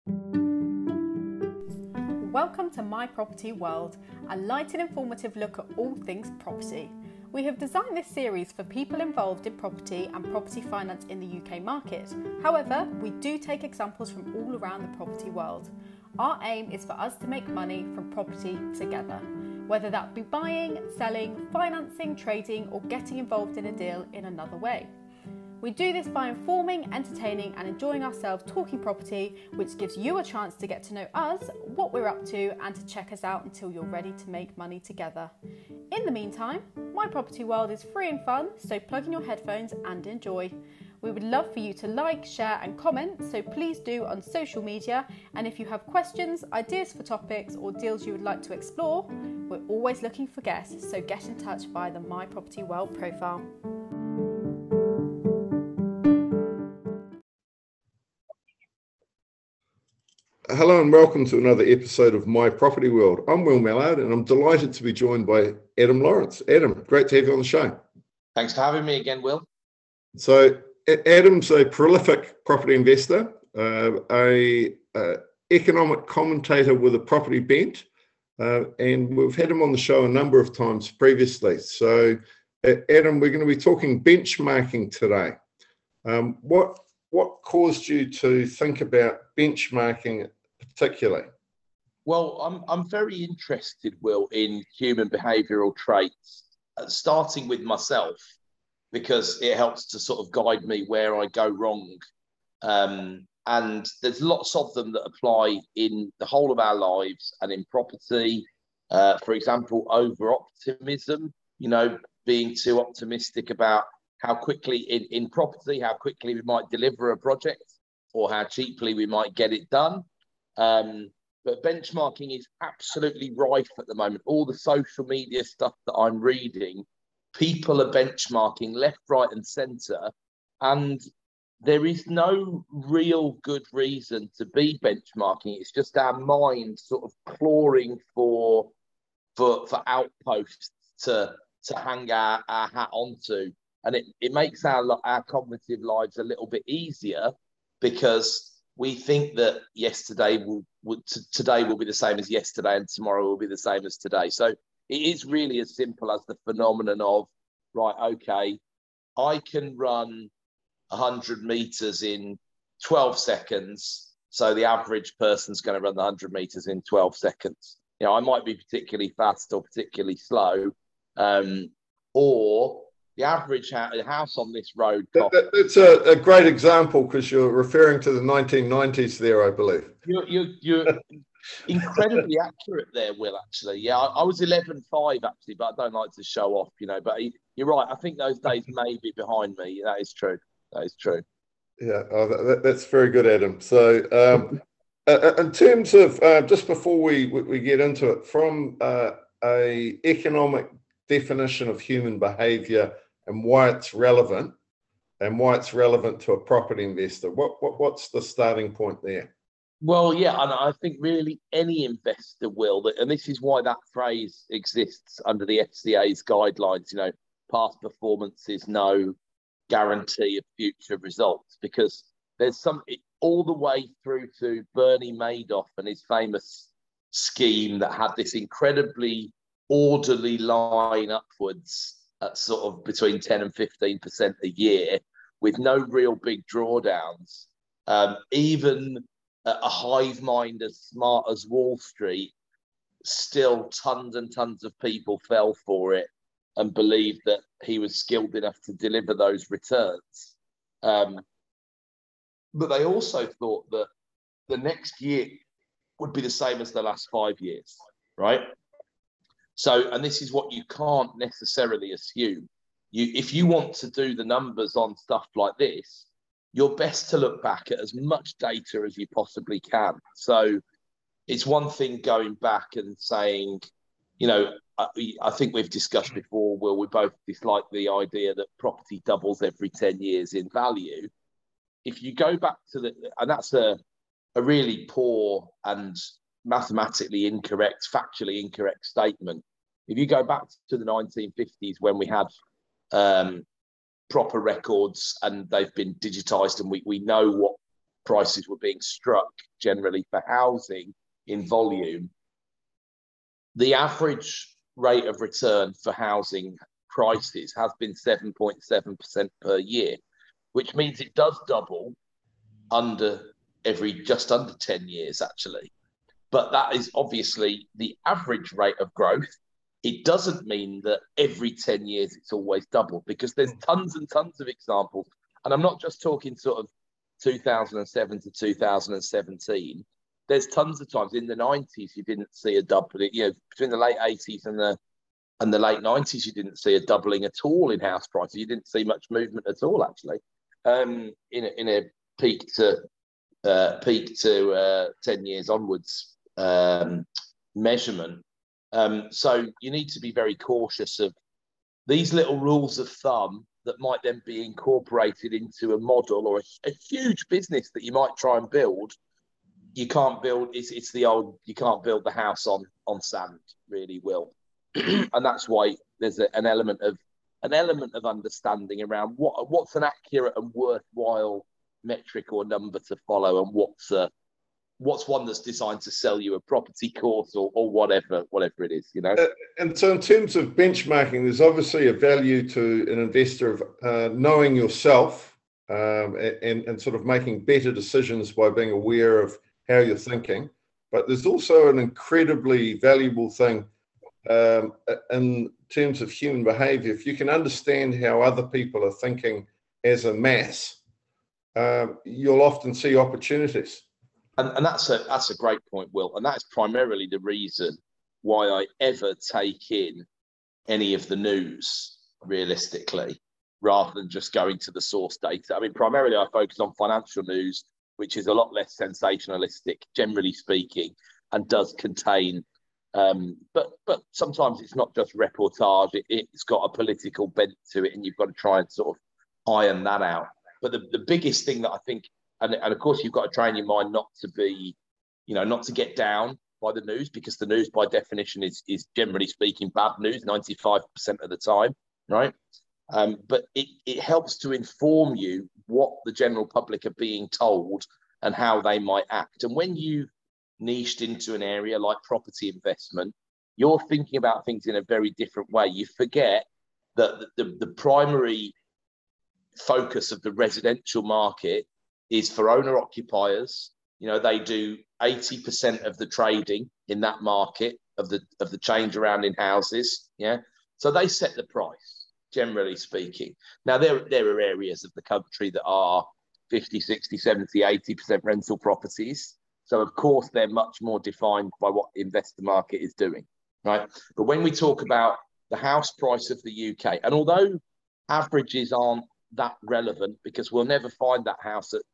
Welcome to My Property World, a light and informative look at all things property. We have designed this series for people involved in property and property finance in the UK market. However, we do take examples from all around the property world. Our aim is for us to make money from property together, whether that be buying, selling, financing, trading, or getting involved in a deal in another way. We do this by informing, entertaining and enjoying ourselves talking property, which gives you a chance to get to know us, what we're up to, and to check us out until you're ready to make money together. In the meantime, My Property World is free and fun, so plug in your headphones and enjoy. We would love for you to like, share and comment, so please do on social media. And if you have questions, ideas for topics or deals you would like to explore, we're always looking for guests, so get in touch via the My Property World profile. Hello and welcome to another episode of My Property World. I'm Will Mallard and I'm delighted to be joined by Adam Lawrence. Adam, great to have you on the show. Thanks for having me again, Will. So Adam's a prolific property investor, a economic commentator with a property bent, and we've had him on the show a number of times previously. So Adam, we're going to be talking benchmarking today. What caused you to think about benchmarking particularly? Well, I'm very interested, Will, in human behavioural traits, starting with myself, because it helps to sort of guide me where I go wrong. And there's lots of them that apply in the whole of our lives and in property. For example, over-optimism, being too optimistic about how quickly in property, how quickly we might deliver a project or how cheaply we might get it done. But benchmarking is absolutely rife at the moment. All the social media stuff that I'm reading, people are benchmarking left, right and centre. And there is no real good reason to be benchmarking. It's just our mind sort of clawing for outposts to hang our hat onto. And it makes our cognitive lives a little bit easier because we think that today will be the same as yesterday and tomorrow will be the same as today. So it is really as simple as the phenomenon of, right, okay, I can run 100 meters in 12 seconds. So the average person's going to run the 100 meters in 12 seconds. I might be particularly fast or particularly slow, or the average house on this road. It's a great example because you're referring to the 1990s there, I believe. You're incredibly accurate there, Will, actually. Yeah, I was 11.5, actually, but I don't like to show off, But you're right. I think those days may be behind me. That is true. Yeah, that's very good, Adam. So in terms of, just before we get into it, from a economic definition of human behaviour and why it's relevant to a property investor, what's the starting point there? Well, yeah, and I think really any investor will, and this is why that phrase exists under the FCA's guidelines, past performance is no guarantee of future results, because there's all the way through to Bernie Madoff and his famous scheme that had this incredibly orderly line upwards at sort of between 10 and 15% a year with no real big drawdowns. Even a hive mind as smart as Wall Street, still tons and tons of people fell for it and believed that he was skilled enough to deliver those returns. But they also thought that the next year would be the same as the last 5 years, right? So, and this is what you can't necessarily assume. If you want to do the numbers on stuff like this, you're best to look back at as much data as you possibly can. So it's one thing going back and saying, I think we've discussed before, Will, we both dislike the idea that property doubles every 10 years in value. If you go back to and that's a really poor and mathematically incorrect, factually incorrect statement. If you go back to the 1950s when we had proper records and they've been digitized and we know what prices were being struck generally for housing in volume, the average rate of return for housing prices has been 7.7% per year, which means it does double just under 10 years, actually. But that is obviously the average rate of growth. It doesn't mean that every 10 years it's always double, because there's tons and tons of examples. And I'm not just talking sort of 2007 to 2017. There's tons of times in the 90s you didn't see a doubling. Between the late 80s and the late 90s, you didn't see a doubling at all in house prices. You didn't see much movement at all, actually. In a peak to 10 years onwards measurement. So you need to be very cautious of these little rules of thumb that might then be incorporated into a model or a huge business that you might try and build. You can't build, it's the old, you can't build the house on sand, really, Will. And that's why there's an element of understanding around what's an accurate and worthwhile metric or number to follow, and what's one that's designed to sell you a property course or whatever it is, And so in terms of benchmarking, there's obviously a value to an investor of knowing yourself and sort of making better decisions by being aware of how you're thinking. But there's also an incredibly valuable thing in terms of human behavior. If you can understand how other people are thinking as a mass, you'll often see opportunities. And that's a great point, Will. And that's primarily the reason why I ever take in any of the news, realistically, rather than just going to the source data. I mean, primarily I focus on financial news, which is a lot less sensationalistic, generally speaking, and does contain, but sometimes it's not just reportage, it's got a political bent to it, and you've got to try and sort of iron that out. But the biggest thing that I think, and of course you've got to train your mind not to be, not to get down by the news, because the news by definition is generally speaking bad news 95% of the time, right? But it helps to inform you what the general public are being told and how they might act. And when you've niched into an area like property investment, you're thinking about things in a very different way. You forget that the primary focus of the residential market is for owner occupiers. They do 80% of the trading in that market of the change around in houses. Yeah. So they set the price, generally speaking. Now, there are areas of the country that are 50, 60, 70, 80% rental properties. So, of course, they're much more defined by what the investor market is doing, right? But when we talk about the house price of the UK, and although averages aren't that relevant, because we'll never find that house at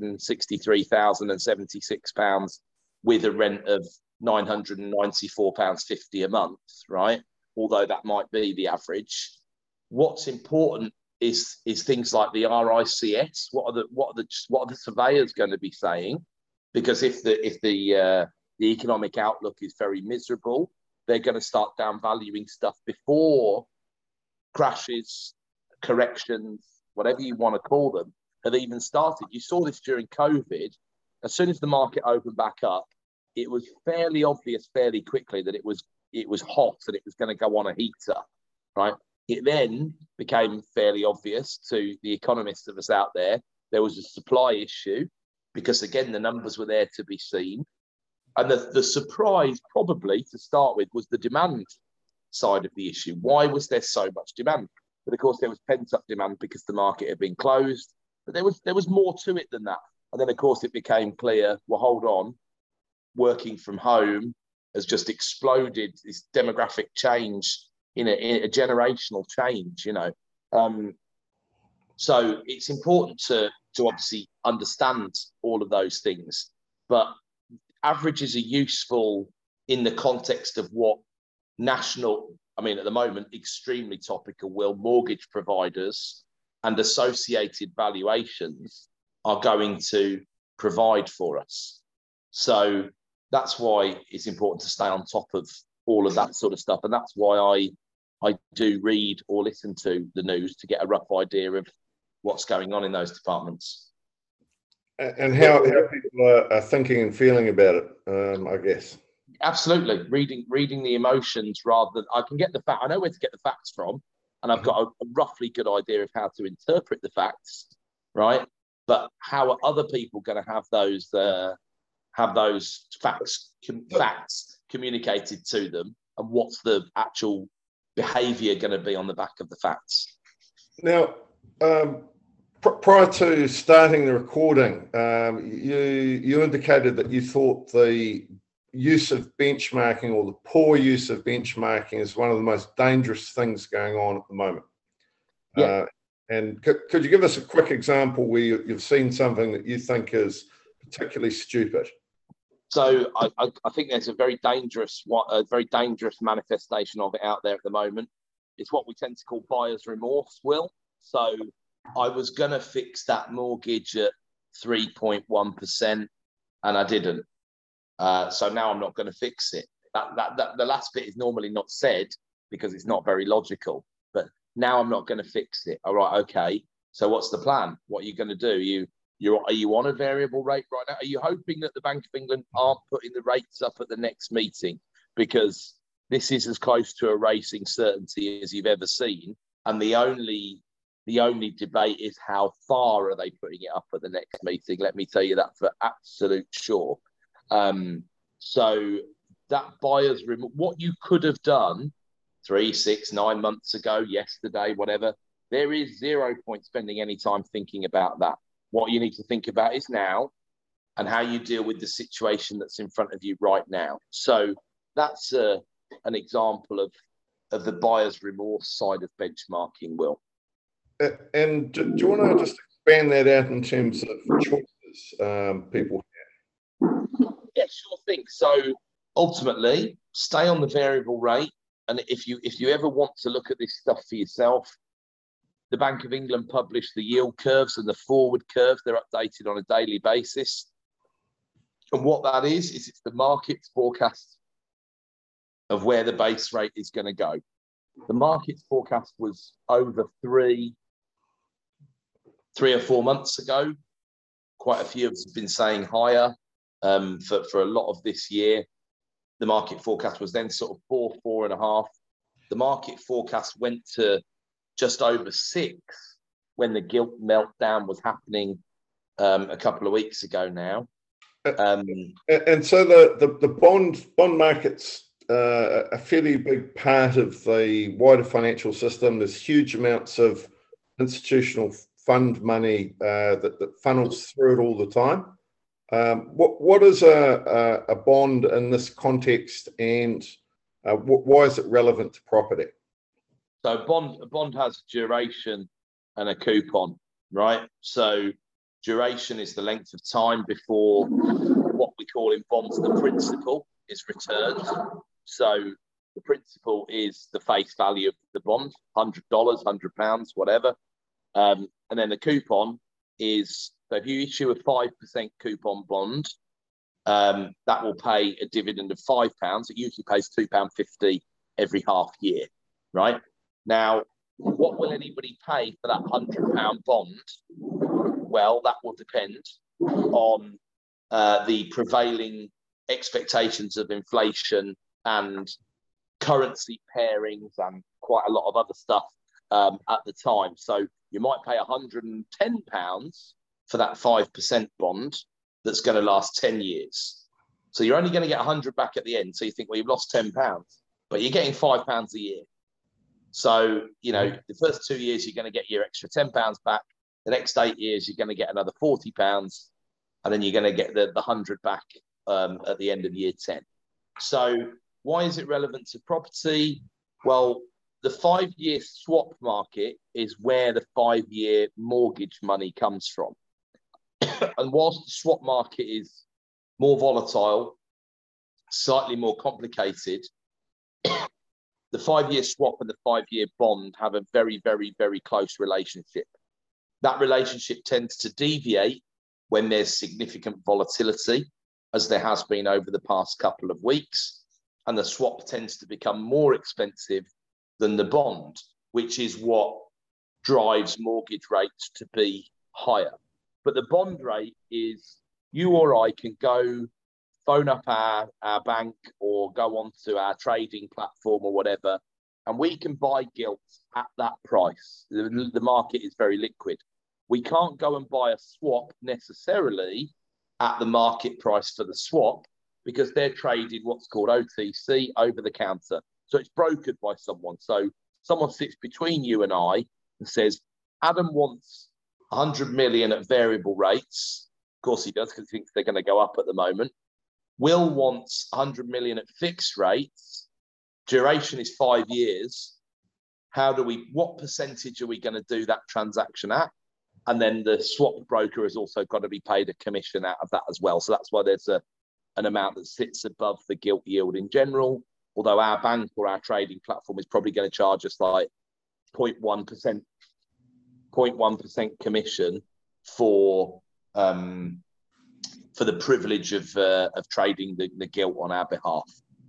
£263,076 with a rent of £994.50 a month, right? Although that might be the average. What's important is things like the RICS. What are the surveyors going to be saying? Because if the economic outlook is very miserable, they're going to start downvaluing stuff before crashes, corrections, whatever you want to call them, have even started. You saw this during COVID. As soon as the market opened back up, it was fairly obvious fairly quickly that it was hot and it was going to go on a heater, right? It then became fairly obvious to the economists of us out there was a supply issue, because again the numbers were there to be seen. And the surprise, probably to start with, was the demand side of the issue. Why was there so much demand? But of course, there was pent-up demand because the market had been closed. But there was more to it than that. And then, of course, it became clear, well, hold on, working from home has just exploded, this demographic change, in a generational change, So it's important to obviously understand all of those things. But averages are useful in the context of what at the moment, extremely topical, mortgage providers and associated valuations are going to provide for us. So that's why it's important to stay on top of all of that sort of stuff. And that's why I do read or listen to the news to get a rough idea of what's going on in those departments. And how people are thinking and feeling about it, I guess. Absolutely, reading the emotions rather than I can get the fact. I know where to get the facts from, and I've got a roughly good idea of how to interpret the facts, right? But how are other people going to have those facts communicated to them, and what's the actual behaviour going to be on the back of the facts? Now, prior to starting the recording, you indicated that you thought the use of benchmarking, or the poor use of benchmarking, is one of the most dangerous things going on at the moment. Yeah. And could you give us a quick example where you've seen something that you think is particularly stupid? So I think there's a very dangerous manifestation of it out there at the moment. It's what we tend to call buyer's remorse, Will. So I was going to fix that mortgage at 3.1% and I didn't. So now I'm not going to fix it. That the last bit is normally not said because it's not very logical. But now I'm not going to fix it. All right, okay. So what's the plan? What are you going to do? Are you on a variable rate right now? Are you hoping that the Bank of England aren't putting the rates up at the next meeting? Because this is as close to a racing certainty as you've ever seen. And the only debate is how far are they putting it up at the next meeting? Let me tell you that for absolute sure. So that what you could have done 3, 6, 9 months ago, yesterday, whatever, there is 0 point spending any time thinking about that. What you need to think about is now and how you deal with the situation that's in front of you right now. So that's an example of the buyer's remorse side of benchmarking, Will. And do you want to just expand that out in terms of choices people have? Yeah, sure thing. So ultimately, stay on the variable rate. And if you ever want to look at this stuff for yourself, the Bank of England publish the yield curves and the forward curves. They're updated on a daily basis. And what that is it's the market's forecast of where the base rate is going to go. The market's forecast was over 3 or 4 months ago. Quite a few of us have been saying higher for a lot of this year. The market forecast was then sort of 4.5. The market forecast went to just over 6 when the gilt meltdown was happening a couple of weeks ago now. And so the bond market's a fairly big part of the wider financial system. There's huge amounts of institutional fund money that funnels through it all the time. What is a bond in this context, and why is it relevant to property? So a bond has duration and a coupon, right? So duration is the length of time before what we call in bonds the principal is returned. So the principal is the face value of the bond, $100, £100, whatever. And then the coupon is, so if you issue a 5% coupon bond, that will pay a dividend of £5. It usually pays £2.50 every half year, right? Now, what will anybody pay for that £100 bond? Well, that will depend on the prevailing expectations of inflation and currency pairings and quite a lot of other stuff at the time. So you might pay £110 for that 5% bond that's going to last 10 years. So you're only going to get 100 back at the end. So you think, well, you've lost £10, but you're getting £5 a year. So, the first 2 years, you're going to get your extra £10 back. The next 8 years, you're going to get another £40, and then you're going to get the 100 back at the end of year 10. So why is it relevant to property? Well, the 5-year swap market is where the 5-year mortgage money comes from. And whilst the swap market is more volatile, slightly more complicated, the 5-year swap and the 5-year bond have a very, very, very close relationship. That relationship tends to deviate when there's significant volatility, as there has been over the past couple of weeks, and the swap tends to become more expensive than the bond, which is what drives mortgage rates to be higher. But the bond rate is, you or I can go phone up our bank or go onto our trading platform or whatever, and we can buy gilts at that price. The market is very liquid. We can't go and buy a swap necessarily at the market price for the swap, because they're traded what's called OTC, over the counter. So it's brokered by someone. So someone sits between you and I and says, Adam wants 100 million at variable rates. Of course he does, because he thinks they're going to go up at the moment. Will wants 100 million at fixed rates. Duration is 5 years. What percentage are we going to do that transaction at? And then the swap broker has also got to be paid a commission out of that as well. So that's why there's an amount that sits above the gilt yield in general. Although our bank or our trading platform is probably going to charge us like 0.1% commission for the privilege of trading the gilt on our behalf.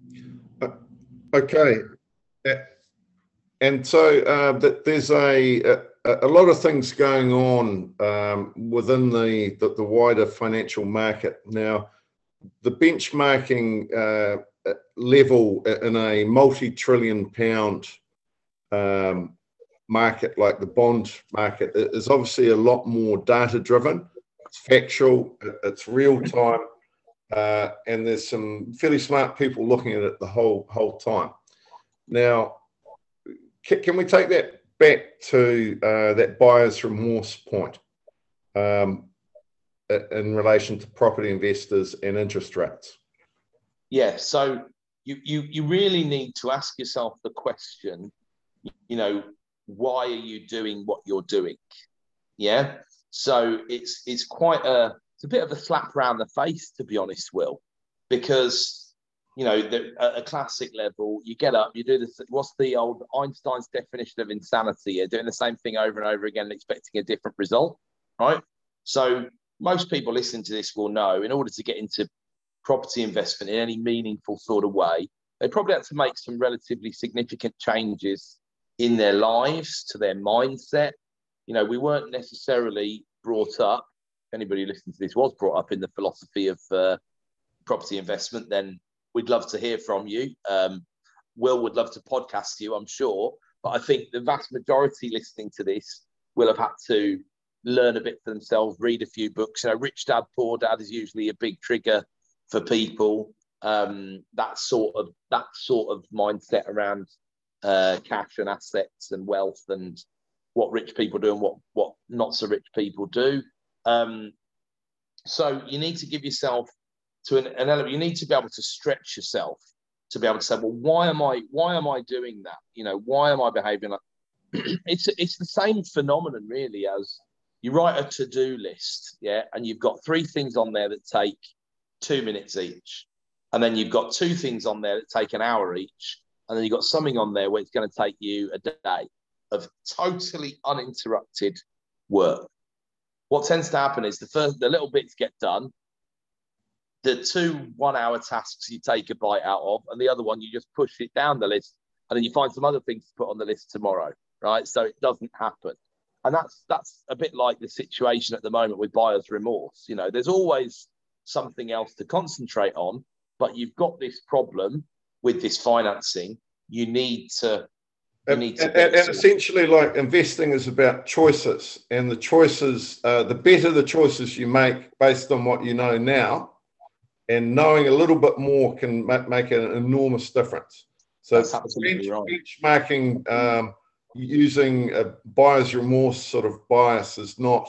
Okay, and so there's a lot of things going on within the wider financial market now. The benchmarking level in a multi-trillion-pound market like the bond market is obviously a lot more data-driven. It's factual, it's real-time, and there's some fairly smart people looking at it the whole time. Now, can we take that back to that buyer's remorse point in relation to property investors and interest rates? Yeah, so you really need to ask yourself the question, why are you doing what you're doing? Yeah, so it's a bit of a slap around the face, to be honest, Will, because at a classic level, you get up, you do this. What's the old Einstein's definition of insanity? You're doing the same thing over and over again and expecting a different result, right? So most people listening to this will know, in order to get into property investment in any meaningful sort of way, they probably have to make some relatively significant changes in their lives, to their mindset. We weren't necessarily brought up, if anybody listening to this was brought up in the philosophy of property investment, then we'd love to hear from you. Will would love to podcast you, I'm sure. But I think the vast majority listening to this will have had to learn a bit for themselves, read a few books. Rich Dad, Poor Dad is usually a big trigger for people. That sort of mindset around cash and assets and wealth and what rich people do and what not so rich people do. So you need to give yourself to an element. You need to be able to stretch yourself to be able to say, well, why am I doing that? Why am I behaving like? It's the same phenomenon really as you write a to-do list, yeah, and you've got 3 things on there that take 2 minutes each, and then you've got 2 things on there that take an hour each, and then you've got something on there where it's going to take you a day of totally uninterrupted work. What tends to happen is the little bits get done. The 2 1-hour tasks you take a bite out of, and the other one you just push it down the list, and then you find some other things to put on the list tomorrow, right? So it doesn't happen. And that's a bit like the situation at the moment with buyer's remorse. There's always something else to concentrate on, but you've got this problem with this financing. You need to. And essentially, like, investing is about choices, and the choices, the better the choices you make based on what you know now, and knowing a little bit more can make an enormous difference. So that's absolutely right. Benchmarking using a buyer's remorse sort of bias is not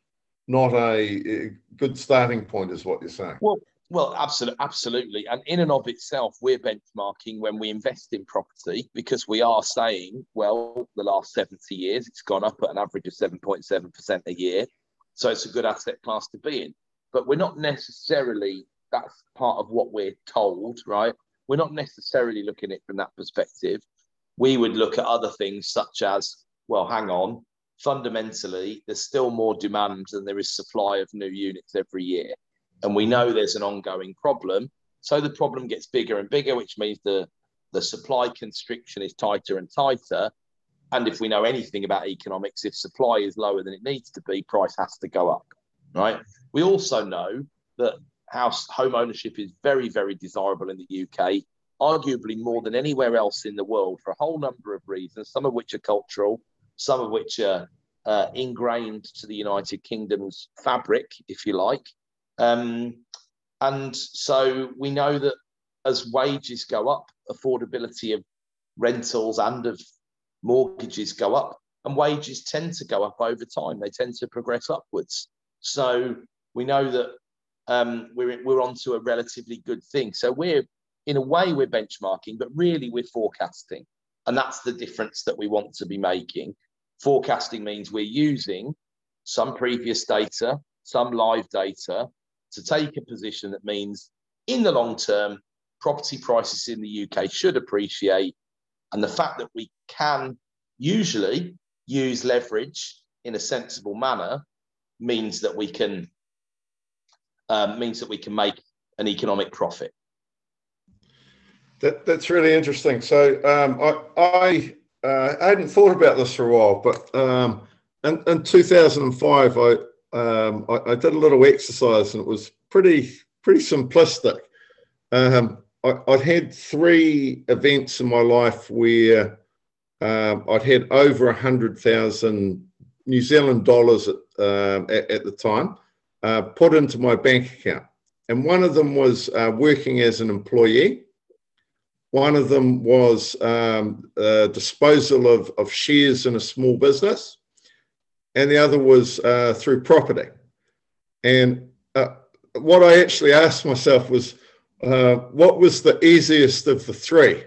a good starting point, is what you're saying. Well, absolutely. And in and of itself, we're benchmarking when we invest in property, because we are saying, well, the last 70 years, it's gone up at an average of 7.7% a year. So it's a good asset class to be in. But we're not necessarily, that's part of what we're told, right? We're not necessarily looking at it from that perspective. We would look at other things such as, well, hang on, fundamentally, there's still more demand than there is supply of new units every year. And we know there's an ongoing problem. So the problem gets bigger and bigger, which means the supply constriction is tighter and tighter. And if we know anything about economics, if supply is lower than it needs to be, price has to go up. right? We also know that home ownership is very, very desirable in the UK, arguably more than anywhere else in the world for a whole number of reasons, some of which are cultural, some of which are ingrained to the United Kingdom's fabric, if you like. And so we know that as wages go up, affordability of rentals and of mortgages go up, and wages tend to go up over time. They tend to progress upwards. So we know that we're onto a relatively good thing. So in a way, we're benchmarking, but really we're forecasting. And that's the difference that we want to be making. Forecasting means we're using some previous data, some live data to take a position that means in the long term, property prices in the UK should appreciate. And the fact that we can usually use leverage in a sensible manner means that we can make an economic profit. That's really interesting. So I hadn't thought about this for a while, but in 2005, I did a little exercise, and it was pretty simplistic. I'd had 3 events in my life where I'd had over 100,000 New Zealand dollars at the time put into my bank account. And one of them was working as an employee. One of them was disposal of shares in a small business. And the other was through property. And what I actually asked myself was, what was the easiest of the 3?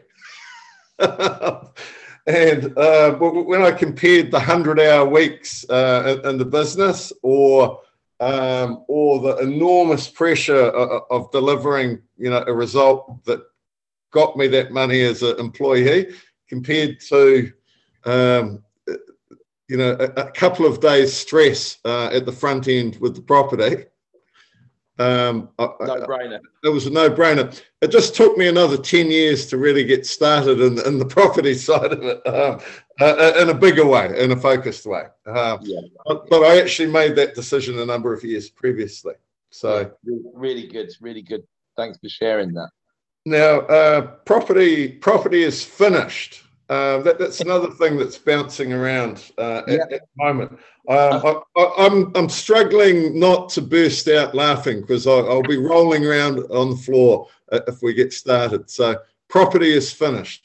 And when I compared the 100-hour weeks in the business, or the enormous pressure of delivering, a result that got me that money as an employee, compared to, a couple of days stress at the front end with the property. No-brainer. It was a no-brainer. It just took me another 10 years to really get started in the property side of it, in a bigger way, in a focused way. But I actually made that decision a number of years previously. So really good. Thanks for sharing that. Now, property is finished. That's another thing that's bouncing around at the moment. I'm struggling not to burst out laughing, because I'll be rolling around on the floor if we get started. So property is finished.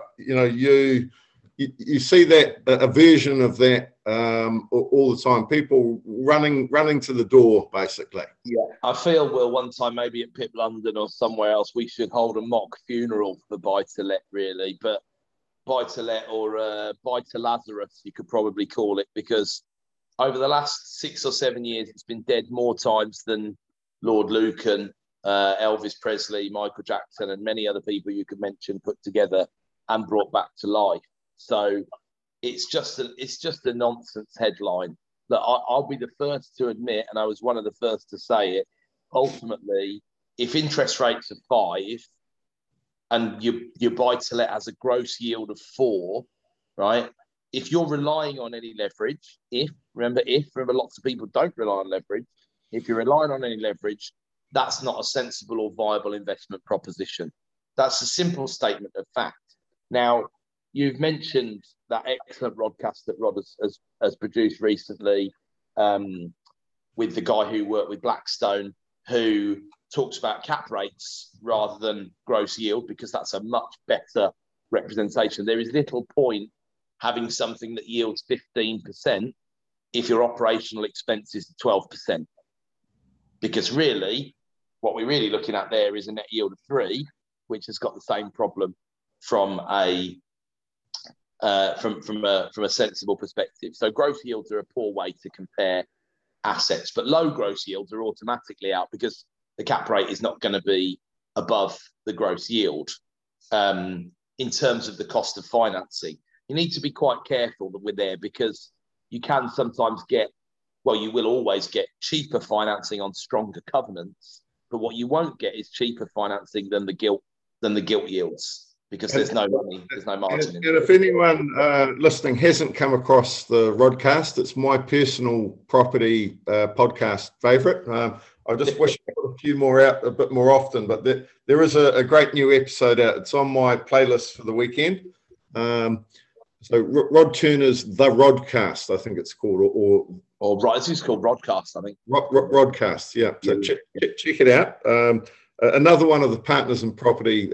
You see that a version of that all the time. People running to the door, basically. Yeah, I feel, Will, one time maybe at PIP London or somewhere else, we should hold a mock funeral for buy-to-let, really. But buy-to-let, or buy-to-Lazarus, you could probably call it, because over the last 6 or 7 years, it's been dead more times than Lord Lucan, Elvis Presley, Michael Jackson, and many other people you could mention put together and brought back to life. So it's just a nonsense headline that I'll be the first to admit, and I was one of the first to say it. Ultimately, if interest rates are 5 and your buy-to-let has a gross yield of 4, right? If you're relying on any leverage, remember lots of people don't rely on leverage. If you're relying on any leverage, that's not a sensible or viable investment proposition. That's a simple statement of fact. Now, you've mentioned that excellent podcast that Rod has produced recently with the guy who worked with Blackstone, who talks about cap rates rather than gross yield, because that's a much better representation. There is little point having something that yields 15% if your operational expenses are 12%. Because really, what we're really looking at there is a net yield of 3, which has got the same problem from a sensible perspective. So gross yields are a poor way to compare assets, but low gross yields are automatically out, because the cap rate is not going to be above the gross yield in terms of the cost of financing. You need to be quite careful that we're there, because you can sometimes you will always get cheaper financing on stronger covenants, but what you won't get is cheaper financing than the gilt yields. because there's no money, there's no margin. And if anyone listening hasn't come across the Rodcast, it's my personal property podcast favourite. I just wish I put a few more out a bit more often, but there is a great new episode out. It's on my playlist for the weekend. So Rod Turner's The Rodcast, I think it's called, or it's just called Rodcast, I think. Rodcast, yeah. So check it out. Another one of the partners in property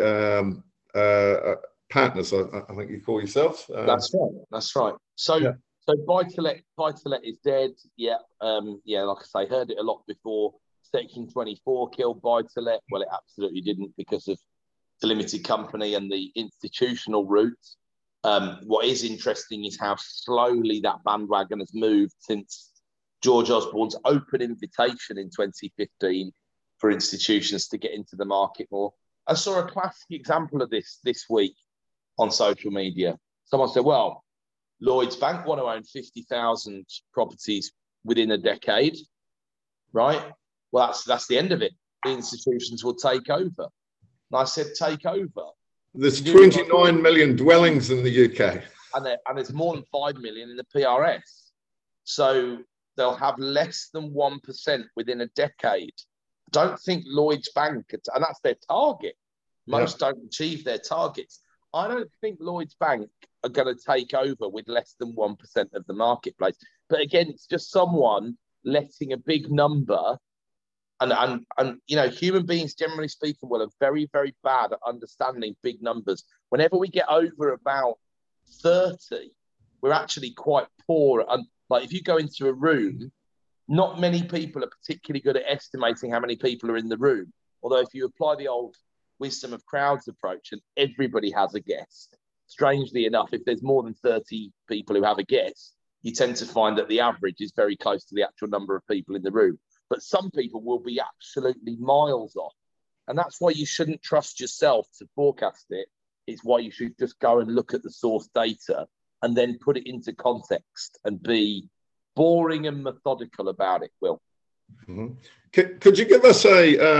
partners, I think you call yourselves. That's right. So buy-to-let is dead. Yeah, like I say, heard it a lot before. Section 24 killed buy-to-let. Well, it absolutely didn't, because of the limited company and the institutional route. What is interesting is how slowly that bandwagon has moved since George Osborne's open invitation in 2015 for institutions to get into the market more. I saw a classic example of this week on social media. Someone said, well, Lloyds Bank want to own 50,000 properties within a decade, right? Well, that's the end of it. The institutions will take over. And I said, take over. There's 29 million dwellings in the UK. And there's more than 5 million in the PRS. So they'll have less than 1% within a decade. Don't think Lloyds Bank, and that's their target. Most don't achieve their targets. I don't think Lloyds Bank are going to take over with less than 1% of the marketplace. But again, it's just someone letting a big number, and human beings, generally speaking, are very, very bad at understanding big numbers. Whenever we get over about 30, we're actually quite poor. And like, if you go into a room, not many people are particularly good at estimating how many people are in the room. Although if you apply the old wisdom of crowds approach and everybody has a guess, strangely enough, if there's more than 30 people who have a guess, you tend to find that the average is very close to the actual number of people in the room. But some people will be absolutely miles off. And that's why you shouldn't trust yourself to forecast it. It's why you should just go and look at the source data and then put it into context and be boring and methodical about it, Will. Mm-hmm. Could you give us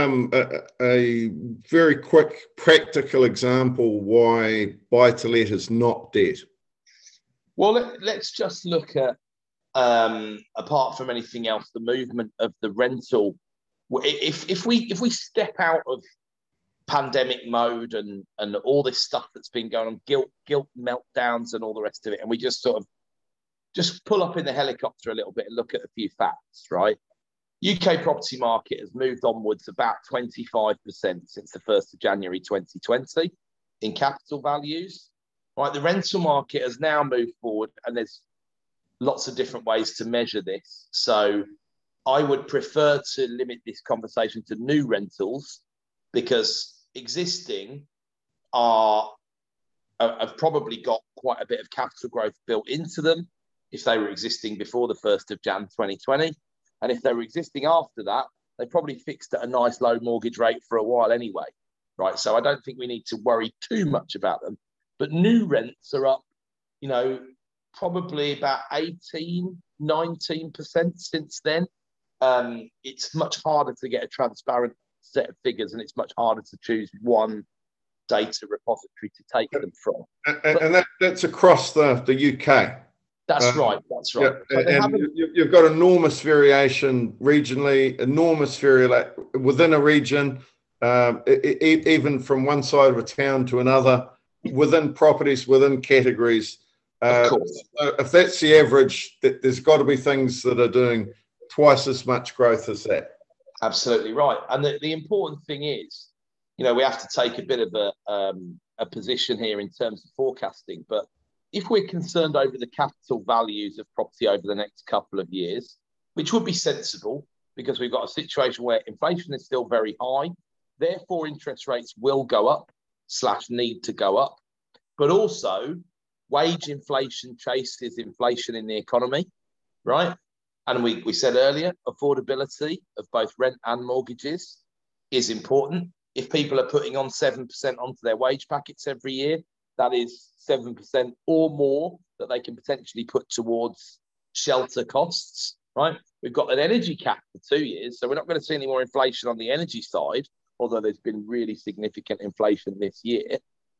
a very quick practical example why buy-to-let is not dead? Well, let's just look at, apart from anything else, the movement of the rental. If we step out of pandemic mode and all this stuff that's been going on, guilt meltdowns and all the rest of it, and we just sort of just pull up in the helicopter a little bit and look at a few facts, right? UK property market has moved onwards about 25% since the 1st of January 2020 in capital values. Right, the rental market has now moved forward, and there's lots of different ways to measure this. So I would prefer to limit this conversation to new rentals, because existing have probably got quite a bit of capital growth built into them if they were existing before the 1st of Jan 2020. And if they were existing after that, they probably fixed at a nice low mortgage rate for a while anyway, right? So I don't think we need to worry too much about them. But new rents are up, probably about 18, 19% since then. It's much harder to get a transparent set of figures, and it's much harder to choose one data repository to take them from. And that's across the UK. That's right. Yeah, and you've got enormous variation regionally, enormous variation within a region, even from one side of a town to another, within properties, within categories. Of course. So if that's the average, there's got to be things that are doing twice as much growth as that. Absolutely right. And the important thing is, we have to take a bit of a position here in terms of forecasting. But if we're concerned over the capital values of property over the next couple of years, which would be sensible, because we've got a situation where inflation is still very high, therefore interest rates will go up / need to go up. But also, wage inflation chases inflation in the economy, right? And we said earlier, affordability of both rent and mortgages is important. If people are putting on 7% onto their wage packets every year, that is 7% or more that they can potentially put towards shelter costs, right? We've got an energy cap for 2 years, so we're not going to see any more inflation on the energy side, although there's been really significant inflation this year.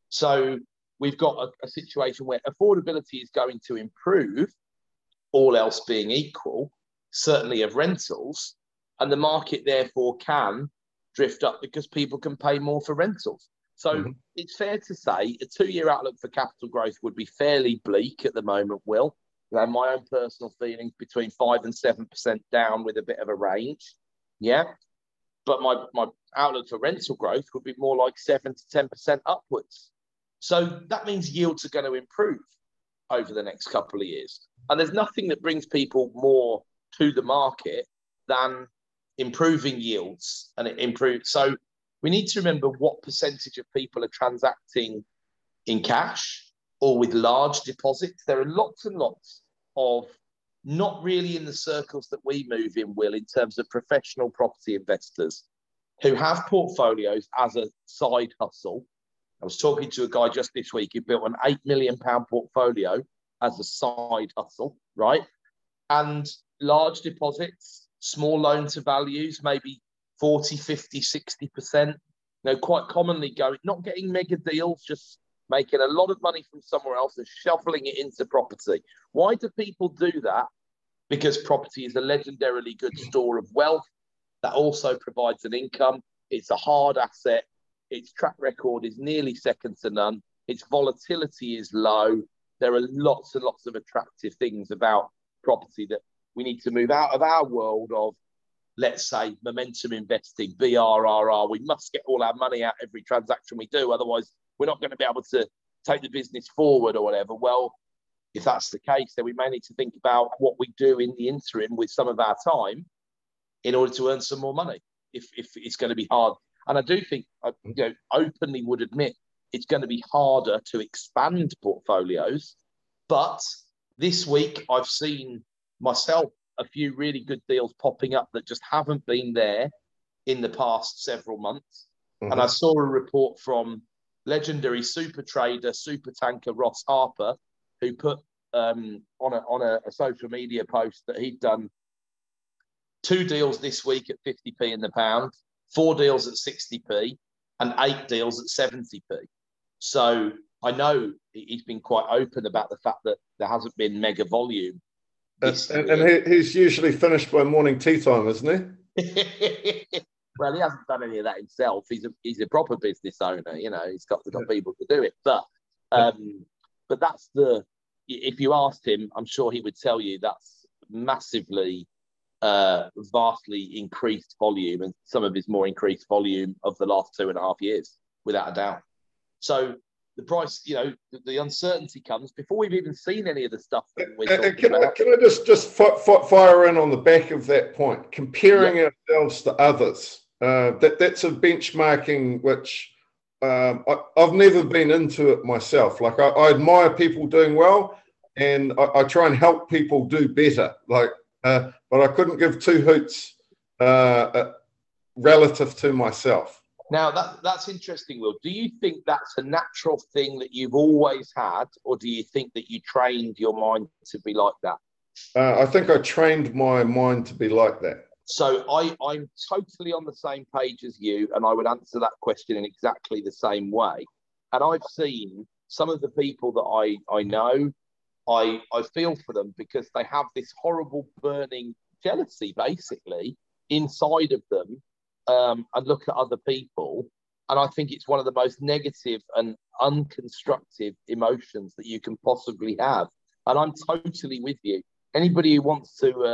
So we've got a situation where affordability is going to improve, all else being equal, certainly of rentals, and the market therefore can drift up because people can pay more for rentals. So it's fair to say a 2-year outlook for capital growth would be fairly bleak at the moment, Will. You know, my own personal feelings between 5 and 7% down with a bit of a range. Yeah. But my outlook for rental growth would be more like 7 to 10% upwards. So that means yields are going to improve over the next couple of years. And there's nothing that brings people more to the market than improving yields, and it improves. So we need to remember what percentage of people are transacting in cash or with large deposits. There are lots and lots of, not really in the circles that we move in, Will, in terms of professional property investors who have portfolios as a side hustle. I was talking to a guy just this week who built an £8 million portfolio as a side hustle, right? And large deposits, small loan to values, maybe 40, 50, 60%, you know, quite commonly going, not getting mega deals, just making a lot of money from somewhere else and shuffling it into property. Why do people do that? Because property is a legendarily good store of wealth that also provides an income. It's a hard asset. Its track record is nearly second to none. Its volatility is low. There are lots and lots of attractive things about property that we need to move out of our world of, let's say, momentum investing, BRRR. We must get all our money out every transaction we do. Otherwise, we're not going to be able to take the business forward or whatever. Well, if that's the case, then we may need to think about what we do in the interim with some of our time in order to earn some more money, if it's going to be hard. And I do think, openly would admit, it's going to be harder to expand portfolios. But this week, I've seen myself a few really good deals popping up that just haven't been there in the past several months. And I saw a report from legendary super trader, super tanker Ross Harper, who put on a social media post that he'd done 2 deals this week at 50p in the pound, 4 deals at 60p, and 8 deals at 70p. So I know he's been quite open about the fact that there hasn't been mega volume. And he's usually finished by morning tea time, isn't he? Well, he hasn't done any of that himself. He's a proper business owner, you know. He's got people to do it. But that's if you asked him, I'm sure he would tell you that's massively, vastly increased volume, and some of his more increased volume of the last 2.5 years, without a doubt. So the price, the uncertainty comes before we've even seen any of the stuff that we're talking about. Can I just fire in on the back of that point, comparing ourselves to others? That's a benchmarking which I've never been into it myself. Like I admire people doing well, and I try and help people do better. But I couldn't give 2 hoots relative to myself. Now, that's interesting, Will. Do you think that's a natural thing that you've always had, or do you think that you trained your mind to be like that? I think I trained my mind to be like that. So I'm totally on the same page as you, and I would answer that question in exactly the same way. And I've seen some of the people that I know, I feel for them because they have this horrible burning jealousy, basically, inside of them. And look at other people. And I think it's one of the most negative and unconstructive emotions that you can possibly have. And I'm totally with you. Anybody who wants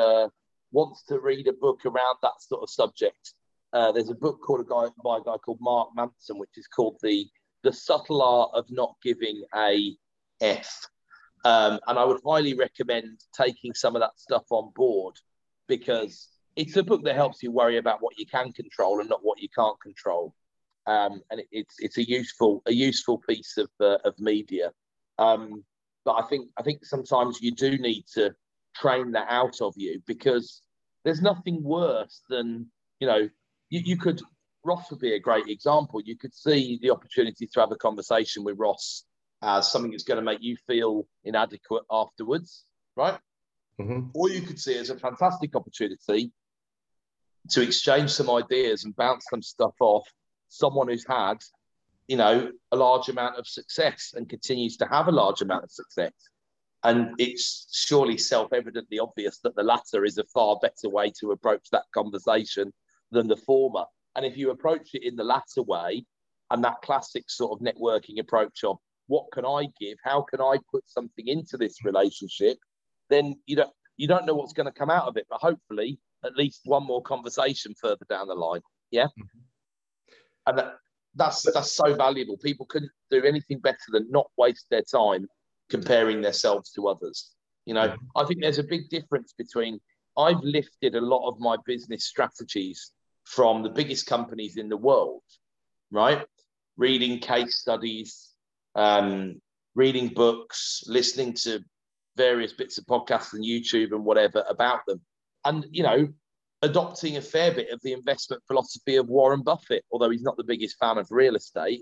to read a book around that sort of subject, there's a book by a guy called Mark Manson, which is called The Subtle Art of Not Giving a F. And I would highly recommend taking some of that stuff on board, because it's a book that helps you worry about what you can control and not what you can't control. And it's a useful piece of media. But I think sometimes you do need to train that out of you, because there's nothing worse than, you could, Ross would be a great example. You could see the opportunity to have a conversation with Ross as something that's going to make you feel inadequate afterwards, right? Or you could see it as a fantastic opportunity to exchange some ideas and bounce some stuff off someone who's had a large amount of success and continues to have a large amount of success. And it's surely self-evidently obvious that the latter is a far better way to approach that conversation than the former. And if you approach it in the latter way, and that classic sort of networking approach of what can I give, how can I put something into this relationship, then you don't know what's going to come out of it, but hopefully at least one more conversation further down the line. Yeah. And that's so valuable. People couldn't do anything better than not waste their time comparing themselves to others. I think there's a big difference between, I've lifted a lot of my business strategies from the biggest companies in the world, right? Reading case studies, reading books, listening to various bits of podcasts and YouTube and whatever about them. And, adopting a fair bit of the investment philosophy of Warren Buffett, although he's not the biggest fan of real estate.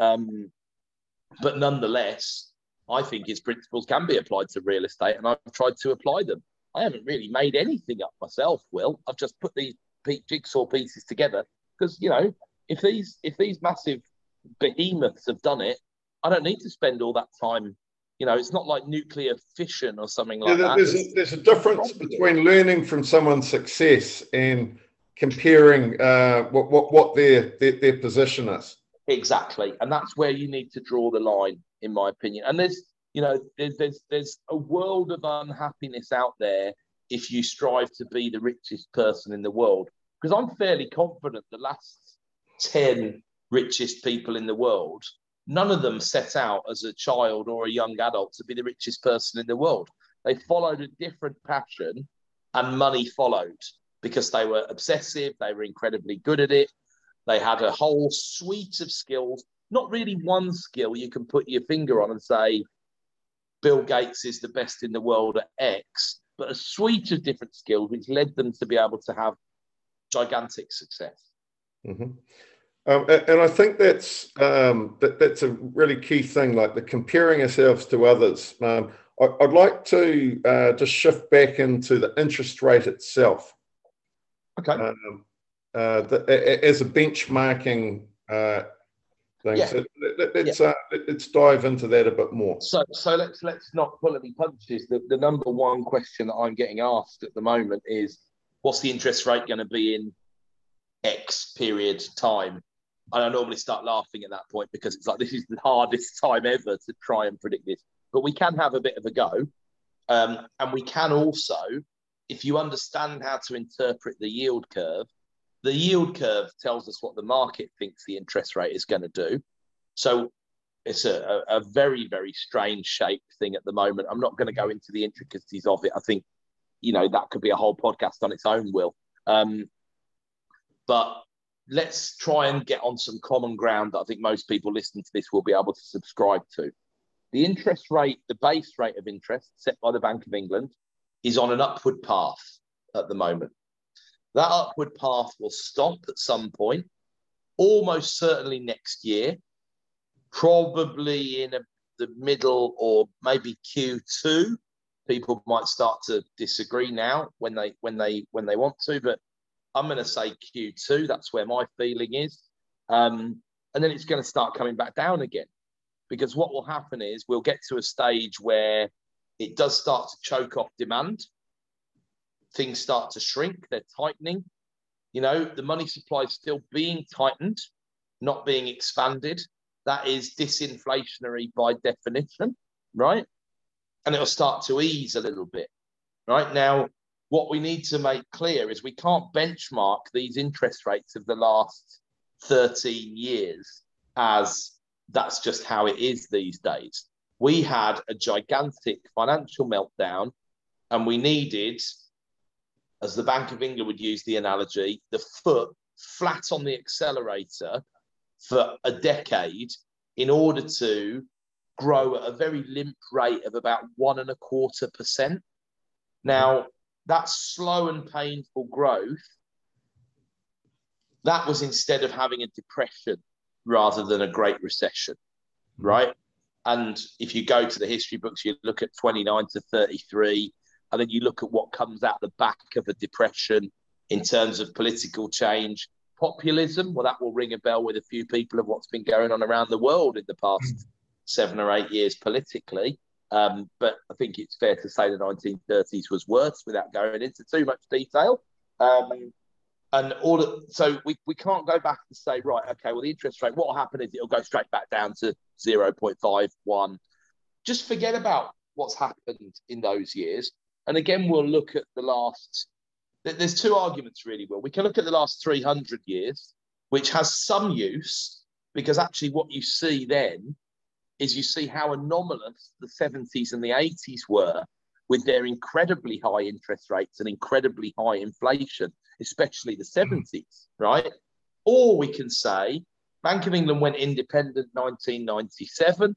But nonetheless, I think his principles can be applied to real estate, and I've tried to apply them. I haven't really made anything up myself, Will. I've just put these jigsaw pieces together because, if these massive behemoths have done it, I don't need to spend all that time. It's not like nuclear fission or something like that. There's a difference between learning from someone's success and comparing what their position is. Exactly, and that's where you need to draw the line, in my opinion. And there's a world of unhappiness out there if you strive to be the richest person in the world. Because I'm fairly confident the last 10 richest people in the world, none of them set out as a child or a young adult to be the richest person in the world. They followed a different passion and money followed because they were obsessive. They were incredibly good at it. They had a whole suite of skills, not really one skill you can put your finger on and say, Bill Gates is the best in the world at X, but a suite of different skills which led them to be able to have gigantic success. Mm-hmm. And I think that's a really key thing, like the comparing ourselves to others. I'd like to just shift back into the interest rate itself. Okay. As a benchmarking thing. Yeah. So let's dive into that a bit more. So let's not pull any punches. The number one question that I'm getting asked at the moment is, what's the interest rate going to be in X period time? And I normally start laughing at that point because it's like, this is the hardest time ever to try and predict this. But we can have a bit of a go. And we can also, if you understand how to interpret the yield curve tells us what the market thinks the interest rate is going to do. So it's a very, very strange shaped thing at the moment. I'm not going to go into the intricacies of it. I think, that could be a whole podcast on its own, Will. But let's try and get on some common ground that I think most people listening to this will be able to subscribe to. The interest rate, the base rate of interest set by the Bank of England, is on an upward path at the moment. That upward path will stop at some point, almost certainly next year, probably in the middle or maybe Q2. People might start to disagree now when they want to, but I'm going to say Q2. That's where my feeling is. And then it's going to start coming back down again, because what will happen is we'll get to a stage where it does start to choke off demand. Things start to shrink. They're tightening. The money supply is still being tightened, not being expanded. That is disinflationary by definition, right? And it'll start to ease a little bit, right? Now, what we need to make clear is we can't benchmark these interest rates of the last 13 years as that's just how it is these days. We had a gigantic financial meltdown, and we needed, as the Bank of England would use the analogy, the foot flat on the accelerator for a decade in order to grow at a very limp rate of about 1.25%. Now, that slow and painful growth, that was instead of having a depression rather than a great recession, right? And if you go to the history books, you look at 29 to 33, and then you look at what comes out the back of a depression in terms of political change, populism. Well, that will ring a bell with a few people of what's been going on around the world in the past 7 or 8 years politically. But I think it's fair to say the 1930s was worse without going into too much detail. So we can't go back and say, right, okay, well, the interest rate, what will happen is it'll go straight back down to 0.51. Just forget about what's happened in those years. And again, we'll look at the last, there's two arguments really, Will. We can look at the last 300 years, which has some use, because actually what you see then is you see how anomalous the 70s and the 80s were with their incredibly high interest rates and incredibly high inflation, especially the 70s, right? Or we can say Bank of England went independent 1997.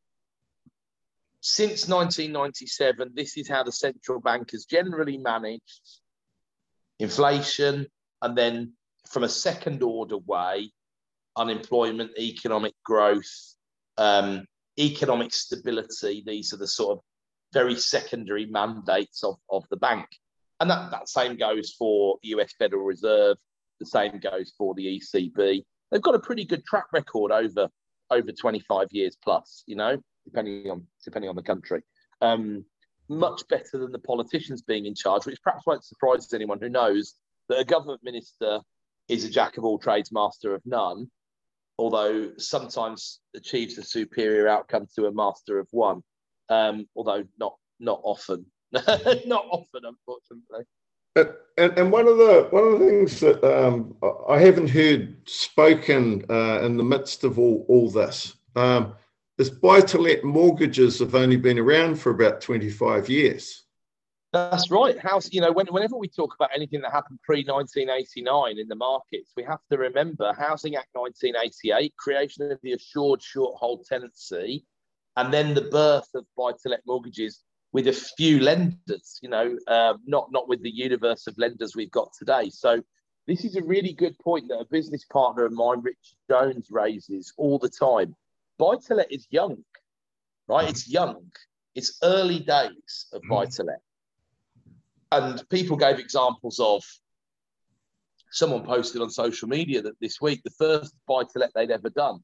Since 1997, this is how the central bank has generally managed inflation, and then from a second order way, unemployment, economic growth, economic stability. These are the sort of very secondary mandates of the bank. And that same goes for the US Federal Reserve. The same goes for the ECB. They've got a pretty good track record over 25 years plus, you know, depending on the country. Much better than the politicians being in charge, which perhaps won't surprise anyone who knows that a government minister is a jack of all trades, master of none, although sometimes achieves a superior outcome to a master of one, although not often. Not often, unfortunately. And one of the things that I haven't heard spoken in the midst of all this is buy-to-let mortgages have only been around for about 25 years. That's right. Whenever we talk about anything that happened pre-1989 in the markets, we have to remember Housing Act 1988, creation of the assured short hold tenancy, and then the birth of buy-to-let mortgages with a few lenders, not with the universe of lenders we've got today. So this is a really good point that a business partner of mine, Rich Jones, raises all the time. Buy-to-let is young, right? It's young. It's early days of buy-to-let. And people gave examples of, someone posted on social media that this week, the first buy-to-let they'd ever done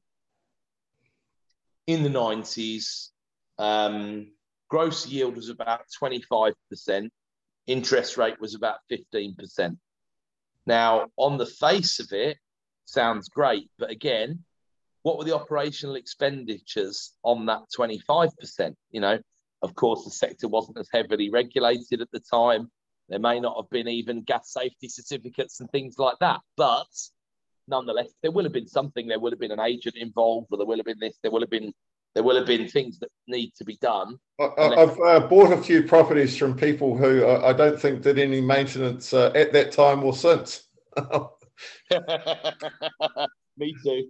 in the 90s, gross yield was about 25%, interest rate was about 15%. Now, on the face of it, sounds great, but again, what were the operational expenditures on that 25%? Of course, the sector wasn't as heavily regulated at the time. There may not have been even gas safety certificates and things like that. But nonetheless, there will have been something. There will have been an agent involved, or there will have been this. There will have been things that need to be done. I've bought a few properties from people who I don't think did any maintenance at that time or since. Me too.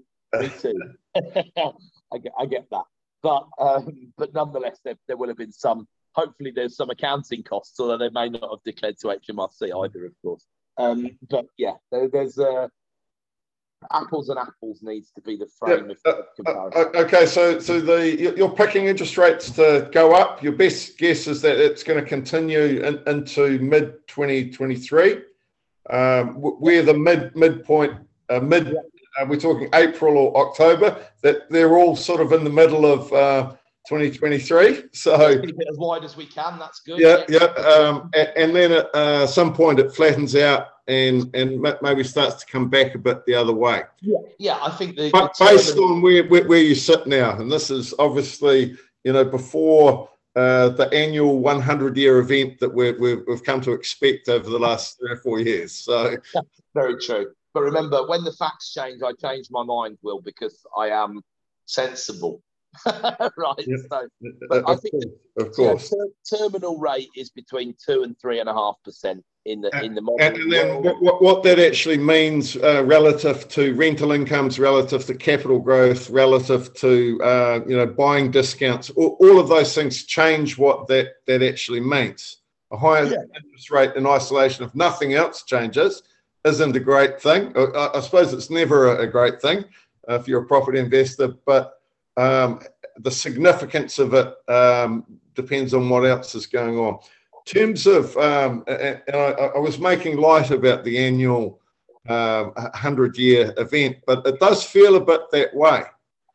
I get that. But nonetheless, there will have been some. Hopefully, there's some accounting costs, although they may not have declared to HMRC either, of course. But yeah, there's apples and apples needs to be the frame of comparison. Okay, so you're picking interest rates to go up. Your best guess is that it's going to continue into mid 2023. Where the midpoint, we're talking April or October, that they're all sort of in the middle of 2023. So keep it as wide as we can. That's good. And then at some point it flattens out and maybe starts to come back a bit the other way. Yeah. I think based on where you sit now, and this is obviously before the annual 100-year event that we've come to expect over the last 3 or 4 years. So very true. But remember, when the facts change, I change my mind, Will, because I am sensible. Right. Yeah. So, but I think of course, terminal rate is between 2 and 3.5% in the model. And then what that actually means relative to rental incomes, relative to capital growth, relative to buying discounts, all of those things change what that actually means. A higher interest rate in isolation, if nothing else changes, isn't a great thing. I suppose it's never a great thing if you're a property investor, but the significance of it depends on what else is going on. In terms of, and I was making light about the annual 100-year event, but it does feel a bit that way.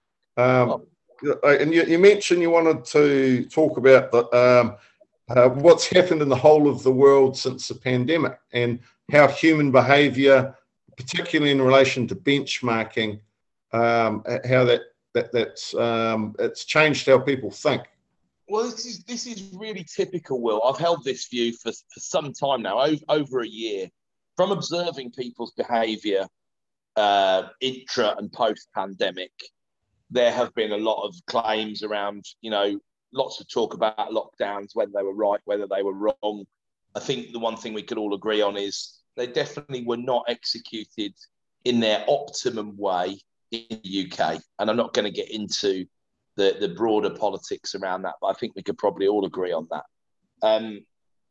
And you mentioned you wanted to talk about what's happened in the whole of the world since the pandemic and how human behaviour, particularly in relation to benchmarking, how it's changed how people think. Well, this is really typical, Will. I've held this view for some time now, over a year, from observing people's behaviour intra and post-pandemic. There have been a lot of claims around, lots of talk about lockdowns, whether they were right, whether they were wrong. I think the one thing we could all agree on is they definitely were not executed in their optimum way in the UK. And I'm not going to get into the broader politics around that, but I think we could probably all agree on that. And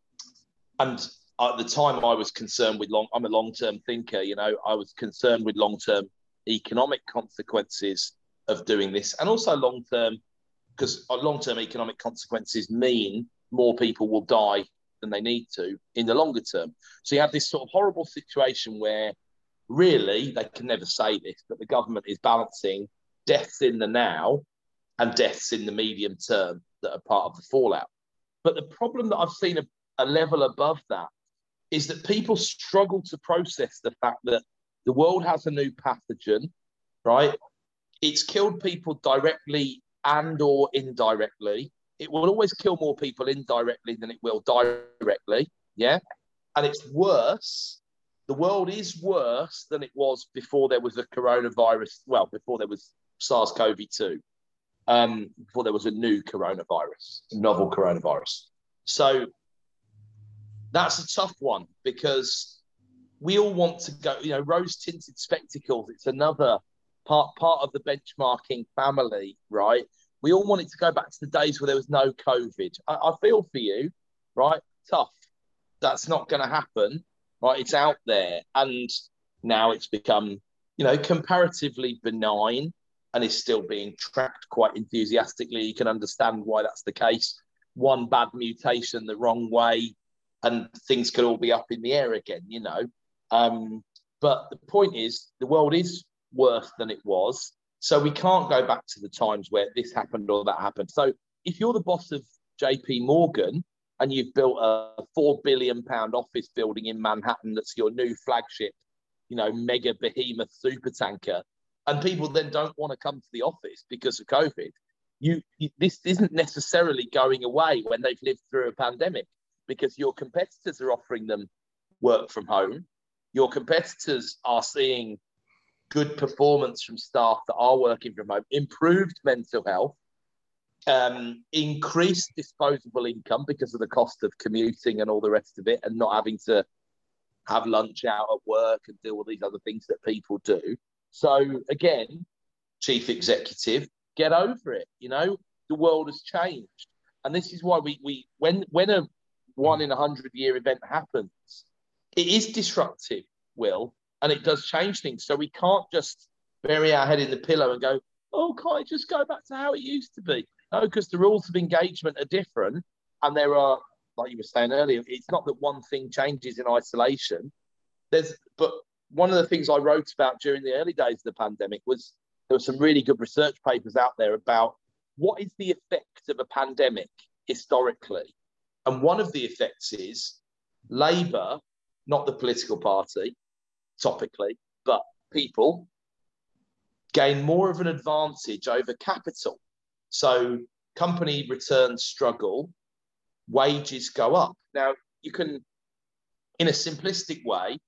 at the time I was concerned with I'm a long-term thinker, I was concerned with long-term economic consequences of doing this, and also long-term, because long-term economic consequences mean more people will die than they need to in the longer term. So you have this sort of horrible situation where really, they can never say this, but the government is balancing deaths in the now and deaths in the medium term that are part of the fallout. But the problem that I've seen a level above that is that people struggle to process the fact that the world has a new pathogen, right? It's killed people directly and or indirectly. It will always kill more people indirectly than it will directly, yeah? And it's worse. The world is worse than it was before there was a coronavirus, before there was SARS-CoV-2, before there was a new coronavirus, novel coronavirus. So that's a tough one because we all want to go, rose-tinted spectacles. It's another part of the benchmarking family, right? We all want it to go back to the days where there was no COVID. I feel for you, right? Tough. That's not going to happen, right? It's out there. And now it's become, comparatively benign and is still being tracked quite enthusiastically. You can understand why that's the case. One bad mutation the wrong way, and things could all be up in the air again, But the point is, the world is worse than it was. So we can't go back to the times where this happened or that happened. So if you're the boss of JP Morgan and you've built a £4 billion office building in Manhattan that's your new flagship, mega behemoth super tanker, and people then don't want to come to the office because of COVID, this isn't necessarily going away when they've lived through a pandemic, because your competitors are offering them work from home. Your competitors are seeing good performance from staff that are working from home, improved mental health, increased disposable income because of the cost of commuting and all the rest of it, and not having to have lunch out at work and do all these other things that people do. So again, chief executive, get over it. The world has changed. And this is why when a 1 in 100-year event happens, it is disruptive, Will, and it does change things. So we can't just bury our head in the pillow and go, oh, can't it just go back to how it used to be? No, because the rules of engagement are different. And there are, like you were saying earlier, it's not that one thing changes in isolation. But one of the things I wrote about during the early days of the pandemic was there were some really good research papers out there about what is the effect of a pandemic historically. And one of the effects is Labour, not the political party, topically, but people gain more of an advantage over capital. So company returns struggle, wages go up. Now, you can, in a simplistic way,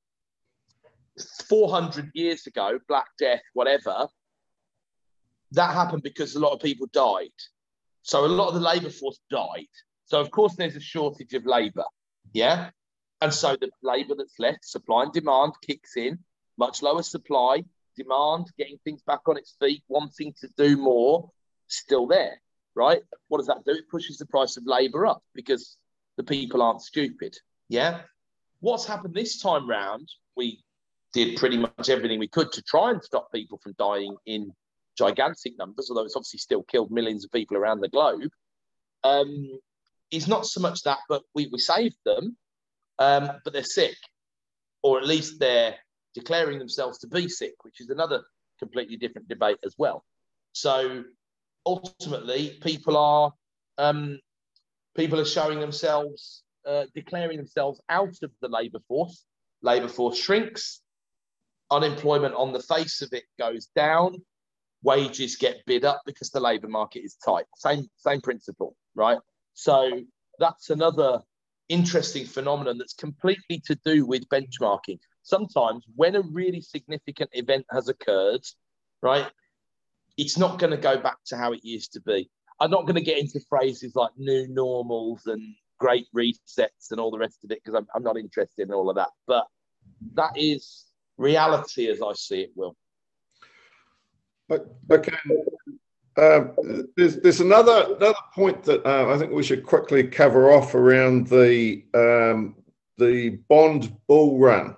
400 years ago, Black Death, whatever, that happened because a lot of people died. So a lot of the labour force died. So, of course, there's a shortage of labour, yeah? And so the labour that's left, supply and demand kicks in, much lower supply, demand, getting things back on its feet, wanting to do more, still there, right? What does that do? It pushes the price of labour up because the people aren't stupid, yeah? What's happened this time round, we did pretty much everything we could to try and stop people from dying in gigantic numbers, although it's obviously still killed millions of people around the globe, is not so much that, but we saved them, but they're sick, or at least they're declaring themselves to be sick, which is another completely different debate as well. So ultimately, people are showing themselves, declaring themselves out of the labour force. Labour force shrinks, unemployment on the face of it goes down, wages get bid up because the labour market is tight. Same principle, right? So that's another interesting phenomenon that's completely to do with benchmarking. Sometimes when a really significant event has occurred, right, it's not going to go back to how it used to be. I'm not going to get into phrases like new normals and great resets and all the rest of it, because I'm not interested in all of that. But that is reality as I see it, Will. Okay. There's another point that I think we should quickly cover off around the bond bull run.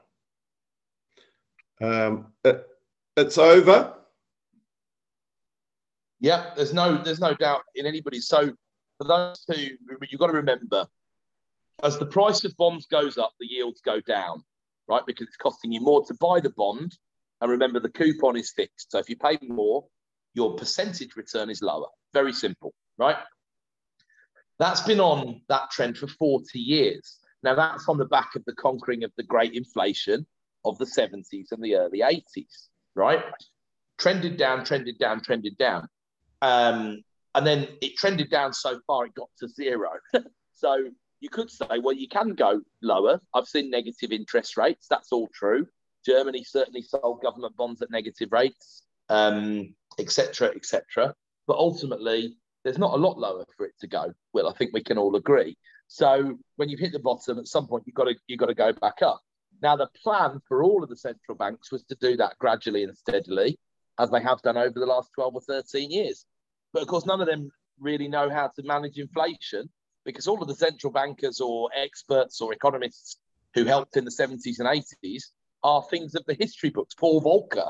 It's over. Yeah, there's no doubt in anybody. So for those who, you've got to remember, as the price of bonds goes up, the yields go down, right? Because it's costing you more to buy the bond. And remember, the coupon is fixed. So if you pay more, your percentage return is lower. Very simple, right? That's been on that trend for 40 years. Now, that's on the back of the conquering of the great inflation of the 70s and the early 80s, right? Trended down, trended down, trended down. And then it trended down so far, it got to zero. So you could say, well, you can go lower. I've seen negative interest rates. That's all true. Germany certainly sold government bonds at negative rates, et cetera, et cetera. But ultimately, there's not a lot lower for it to go. Well, I think we can all agree. So when you've hit the bottom, at some point, you've got to go back up. Now, the plan for all of the central banks was to do that gradually and steadily, as they have done over the last 12 or 13 years. But of course, none of them really know how to manage inflation, because all of the central bankers or experts or economists who helped in the 70s and 80s are things of the history books. Paul Volcker,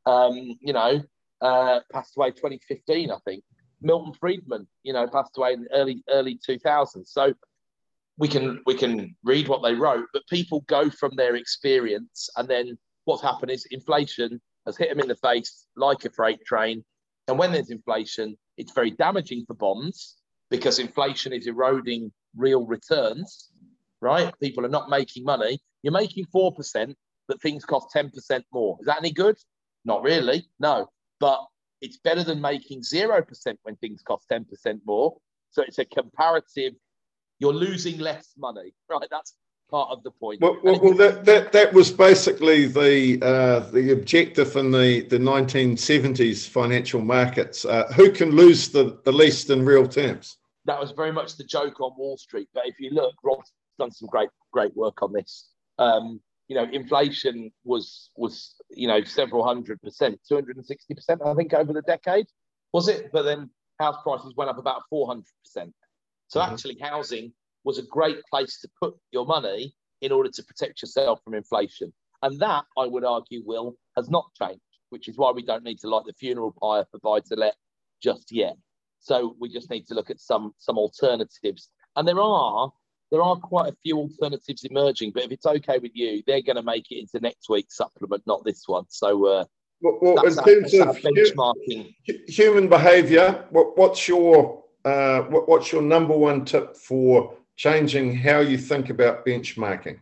passed away 2015, I think. Milton Friedman, passed away in the early 2000s. So we can read what they wrote, but people go from their experience, and then what's happened is inflation has hit them in the face like a freight train. And when there's inflation, it's very damaging for bonds, because inflation is eroding real returns, right? People are not making money. You're making 4%, but things cost 10% more. Is that any good? Not really, no. But it's better than making 0% when things cost 10% more. So it's a comparative, you're losing less money, right? That's part of the point. Well, that was basically the objective in the 1970s financial markets. Who can lose the least in real terms? That was very much the joke on Wall Street. But if you look, Rob's done some great work on this. Inflation was several 100%, 260%, I think, over the decade, was it? But then house prices went up about 400%. So actually, housing was a great place to put your money in order to protect yourself from inflation. And that, I would argue, Will, has not changed, which is why we don't need to light the funeral pyre for buy-to-let just yet. So we just need to look at some alternatives. And there are quite a few alternatives emerging, but if it's okay with you, they're going to make it into next week's supplement, not this one. So in terms of benchmarking, human behaviour, what's your number one tip for changing how you think about benchmarking?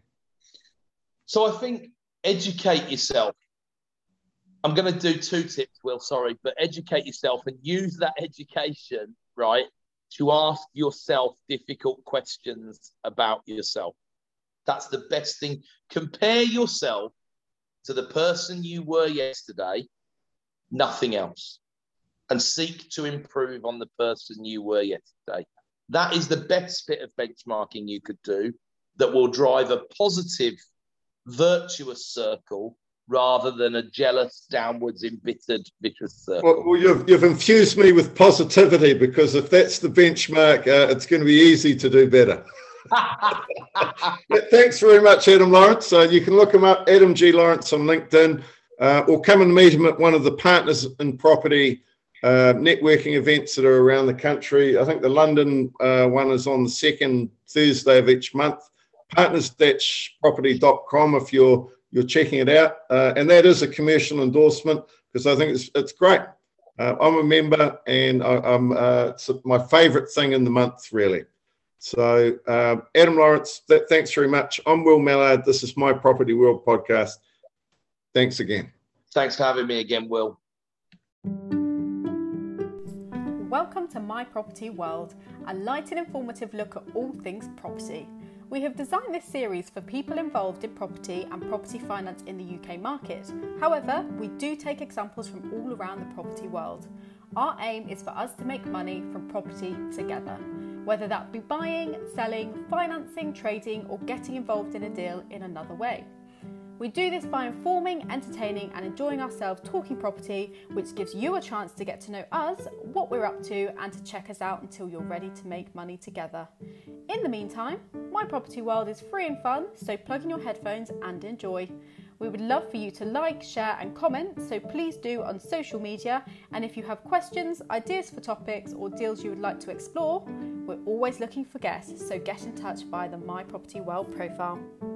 So I think educate yourself. I'm going to do two tips, Will, sorry, but educate yourself and use that education, right, to ask yourself difficult questions about yourself. That's the best thing. Compare yourself to the person you were yesterday, nothing else, and seek to improve on the person you were yesterday. That is the best bit of benchmarking you could do that will drive a positive, virtuous circle rather than a jealous, downwards, embittered, vicious circle. Well, you've infused me with positivity, because if that's the benchmark, it's going to be easy to do better. Thanks very much, Adam Lawrence. You can look him up, Adam G. Lawrence, on LinkedIn, or come and meet him at one of the Partners in Property networking events that are around the country. I think the London one is on the second Thursday of each month. Partners-property.com if you're you're checking it out. And that is a commercial endorsement because I think it's great. I'm a member, and it's my favourite thing in the month, really. So, Adam Lawrence, thanks very much. I'm Will Mallard. This is My Property World podcast. Thanks again. Thanks for having me again, Will. Welcome to My Property World, a light and informative look at all things property. We have designed this series for people involved in property and property finance in the UK market. However, we do take examples from all around the property world. Our aim is for us to make money from property together, whether that be buying, selling, financing, trading, or getting involved in a deal in another way. We do this by informing, entertaining and enjoying ourselves talking property, which gives you a chance to get to know us, what we're up to, and to check us out until you're ready to make money together. In the meantime, My Property World is free and fun, so plug in your headphones and enjoy. We would love for you to like, share and comment, so please do on social media. And if you have questions, ideas for topics or deals you would like to explore, we're always looking for guests, so get in touch via the My Property World profile.